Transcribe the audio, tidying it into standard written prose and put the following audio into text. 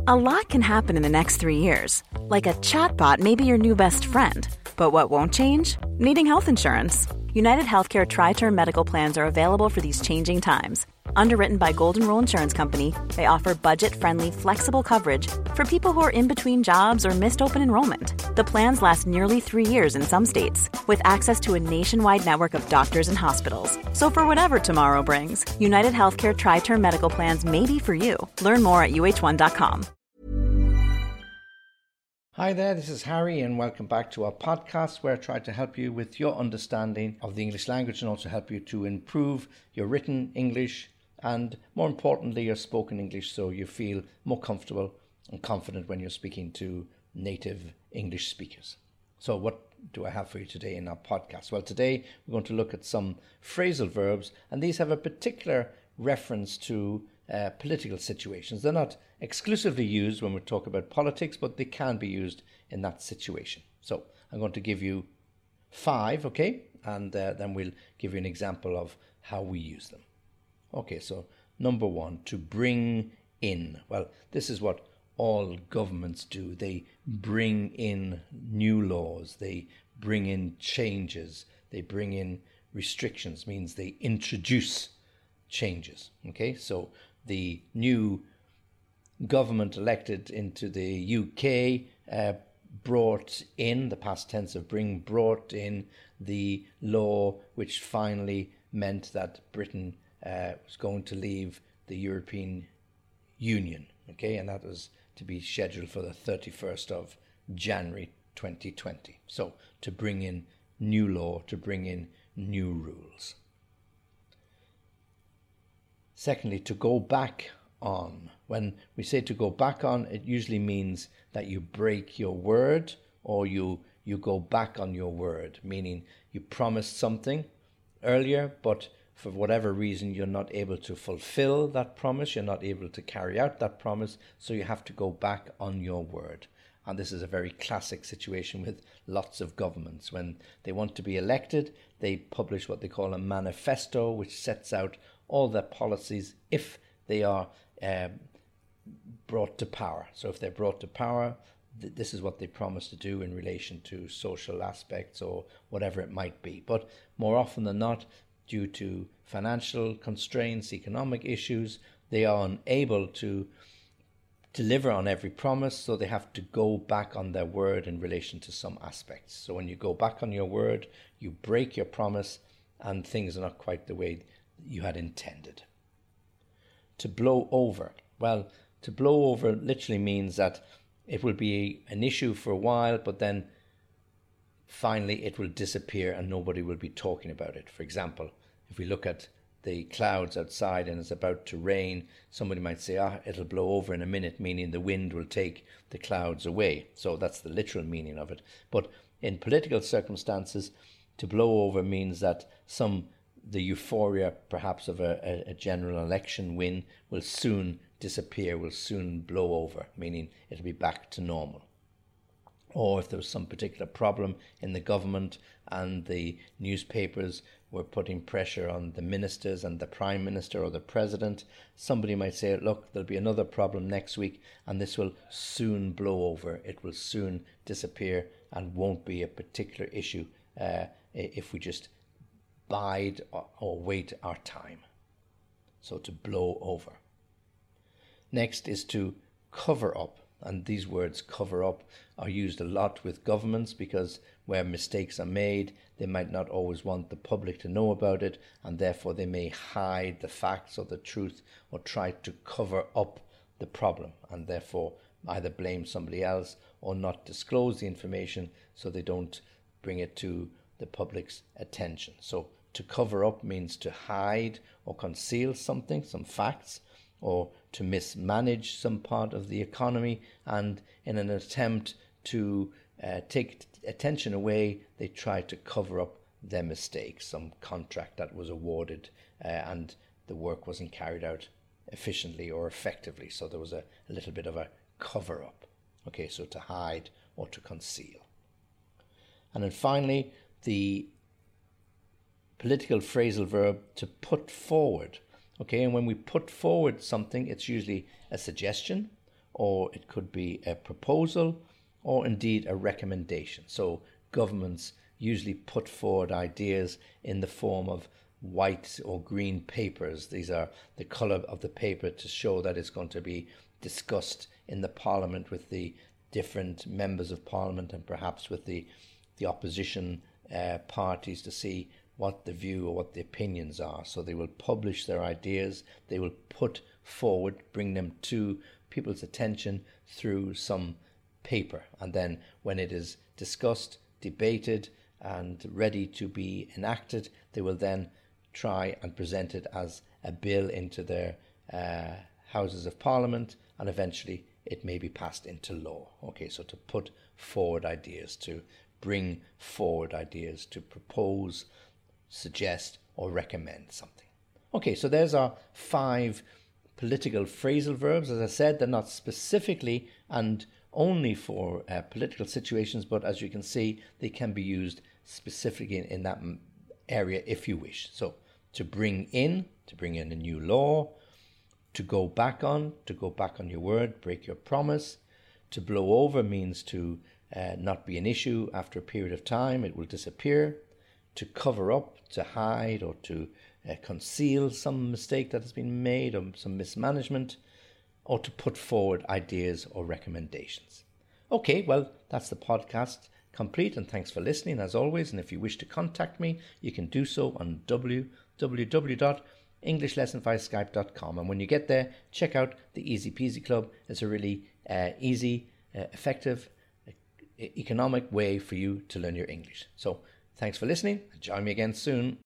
A lot can happen in the next 3 years. Like a chatbot may be your new best friend. But what won't change? Needing health insurance. United Healthcare Tri-Term Medical Plans are available for these changing times. Underwritten by Golden Rule Insurance Company, they offer budget-friendly, flexible coverage for people who are in between jobs or missed open enrollment. The plans last nearly 3 years in some states, with access to a nationwide network of doctors and hospitals. So for whatever tomorrow brings, United Healthcare Tri-Term Medical Plans may be for you. Learn more at uh1.com. Hi there, this is Harry and welcome back to our podcast where I try to help you with your understanding of the English language and also help you to improve your written English and more importantly your spoken English so you feel more comfortable and confident when you're speaking to native English speakers. So what do I have for you today in our podcast? Well, today we're going to look at some phrasal verbs and these have a particular reference to political situations. They're not exclusively used when we talk about politics, but they can be used in that situation. So I'm going to give you 5, okay? And then we'll give you an example of how we use them. Okay, so number 1, to bring in. Well, this is what all governments do. They bring in new laws. They bring in changes. They bring in restrictions, means they introduce changes. Okay, so the new government elected into the UK brought in, the past tense of bring, brought in the law which finally meant that Britain was going to leave the European Union. Okay, and that was to be scheduled for the 31st of January 2020. So to bring in new law, to bring in new rules. Secondly, to go back on. When we say to go back on, it usually means that you break your word or you go back on your word, meaning you promised something earlier, but for whatever reason you're not able to fulfill that promise, you're not able to carry out that promise, so you have to go back on your word. And this is a very classic situation with lots of governments. When they want to be elected, they publish what they call a manifesto, which sets out all their policies if they are brought to power. So if they're brought to power, this is what they promise to do in relation to social aspects or whatever it might be. But more often than not, due to financial constraints, economic issues, they are unable to deliver on every promise, so they have to go back on their word in relation to some aspects. So when you go back on your word, you break your promise and things are not quite the way you had intended. To blow over. Well, to blow over literally means that it will be an issue for a while, but then finally it will disappear and nobody will be talking about it. For example, if we look at the clouds outside and it's about to rain, somebody might say, it'll blow over in a minute, meaning the wind will take the clouds away. So that's the literal meaning of it. But in political circumstances, to blow over means that the euphoria perhaps of a general election win will soon disappear, will soon blow over, meaning it'll be back to normal. Or if there was some particular problem in the government and the newspapers were putting pressure on the ministers and the prime minister or the president, somebody might say, look, there'll be another problem next week and this will soon blow over. It will soon disappear and won't be a particular issue if we just bide or wait our time. So to blow over. Next is to cover up. And these words cover up are used a lot with governments because where mistakes are made, they might not always want the public to know about it, and therefore they may hide the facts or the truth or try to cover up the problem and therefore either blame somebody else or not disclose the information so they don't bring it to the public's attention. So to cover up means to hide or conceal something, some facts, or to mismanage some part of the economy, and in an attempt to take attention away, they try to cover up their mistakes, some contract that was awarded and the work wasn't carried out efficiently or effectively, so there was a little bit of a cover-up. Okay, so to hide or to conceal. And then finally, the political phrasal verb to put forward. Okay, and when we put forward something, it's usually a suggestion or it could be a proposal, or indeed a recommendation. So governments usually put forward ideas in the form of white or green papers. These are the colour of the paper to show that it's going to be discussed in the Parliament with the different members of Parliament and perhaps with the opposition parties to see what the view or what the opinions are. So they will publish their ideas, they will put forward, bring them to people's attention through some paper, and then when it is discussed, debated and ready to be enacted, they will then try and present it as a bill into their Houses of Parliament, and eventually it may be passed into law. Okay, so to put forward ideas, to bring forward ideas, to propose, suggest or recommend something. Okay, so there's our 5 political phrasal verbs. As I said, they're not specifically and only for political situations, but as you can see, they can be used specifically in that area if you wish. So to bring in a new law, to go back on your word, break your promise. To blow over means to not be an issue after a period of time, it will disappear. To cover up, to hide or to conceal some mistake that has been made or some mismanagement, or to put forward ideas or recommendations. Okay, well, that's the podcast complete, and thanks for listening as always. And if you wish to contact me, you can do so on www.englishlessonvia-skype.com. And when you get there, check out the Easy Peasy Club. It's a really easy, effective, economic way for you to learn your English. So thanks for listening. Join me again soon.